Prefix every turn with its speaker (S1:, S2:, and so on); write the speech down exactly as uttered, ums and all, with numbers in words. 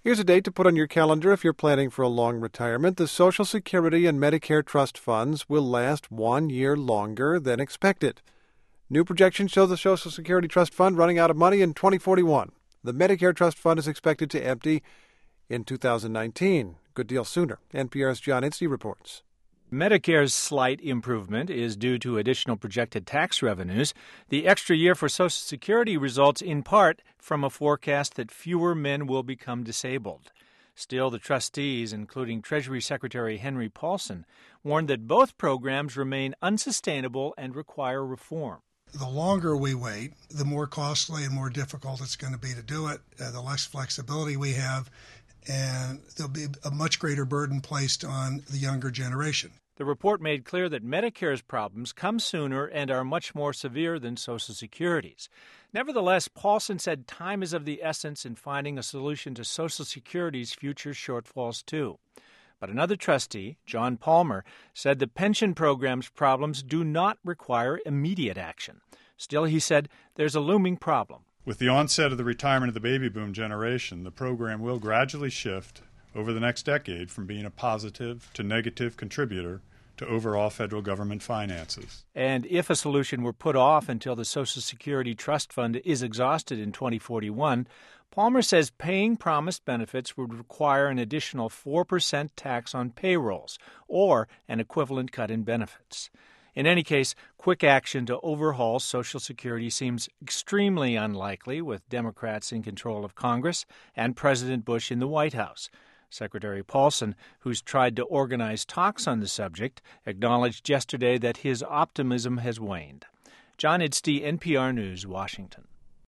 S1: Here's a date to put on your calendar if you're planning for a long retirement. The Social Security and Medicare trust funds will last one year longer than expected. New projections show the Social Security Trust Fund running out of money in twenty forty-one. The Medicare Trust Fund is expected to empty in two thousand nineteen. Good deal sooner. N P R's John Inslee reports.
S2: Medicare's slight improvement is due to additional projected tax revenues. The extra year for Social Security results in part from a forecast that fewer men will become disabled. Still, the trustees, including Treasury Secretary Henry Paulson, warned that both programs remain unsustainable and require reform.
S3: The longer we wait, the more costly and more difficult it's going to be to do it, uh, the less flexibility we have, and there'll be a much greater burden placed on the younger generation.
S2: The report made clear that Medicare's problems come sooner and are much more severe than Social Security's. Nevertheless, Paulson said time is of the essence in finding a solution to Social Security's future shortfalls, too. But another trustee, John Palmer, said the pension program's problems do not require immediate action. Still, he said, there's a looming problem.
S4: With the onset of the retirement of the baby boom generation, the program will gradually shift over the next decade from being a positive to negative contributor to overall federal government finances.
S2: And if a solution were put off until the Social Security Trust Fund is exhausted in twenty forty-one, Palmer says paying promised benefits would require an additional four percent tax on payrolls or an equivalent cut in benefits. In any case, quick action to overhaul Social Security seems extremely unlikely with Democrats in control of Congress and President Bush in the White House. Secretary Paulson, who's tried to organize talks on the subject, acknowledged yesterday that his optimism has waned. John Inslee, N P R News, Washington.